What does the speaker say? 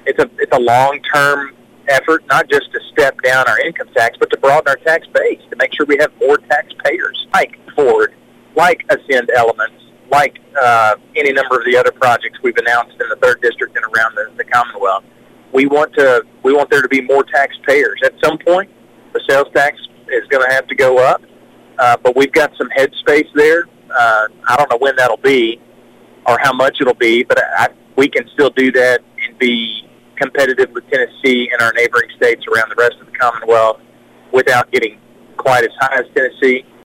it's a long-term effort, not just to step down our income tax, but to broaden our tax base, to make sure we have more taxpayers, like Ford, like Ascend Elements, like any number of the other projects we've announced in the 3rd District and around the Commonwealth. We want there to be more taxpayers. At some point, the sales tax is going to have to go up, but we've got some headspace there. I don't know when that'll be or how much it'll be, but we can still do that and be competitive with Tennessee and our neighboring states around the rest of the Commonwealth without getting quite as high as Tennessee.